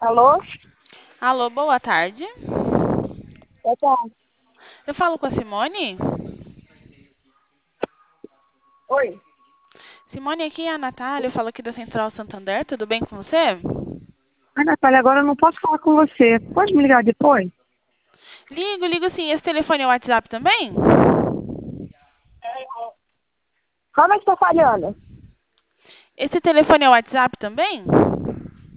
Alô? Alô, boa tarde. Boa tarde. Eu falo com a Simone? Oi. Simone, aqui é a Natália, eu falo aqui da Central Santander, tudo bem com você? Ai, Natália, agora eu não posso falar com você. Pode me ligar depois? Ligo sim. Esse telefone é o WhatsApp também? Como é que tá falhando? Esse telefone é o WhatsApp também?